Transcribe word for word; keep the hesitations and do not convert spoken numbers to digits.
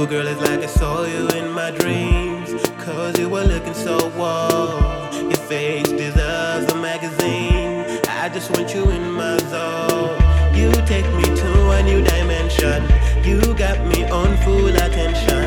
girl, it's like I saw you in my dreams. Cause you were looking so warm. Your face deserves a magazine. I just want you in my zone. You take me to a new dimension. You got me on full attention.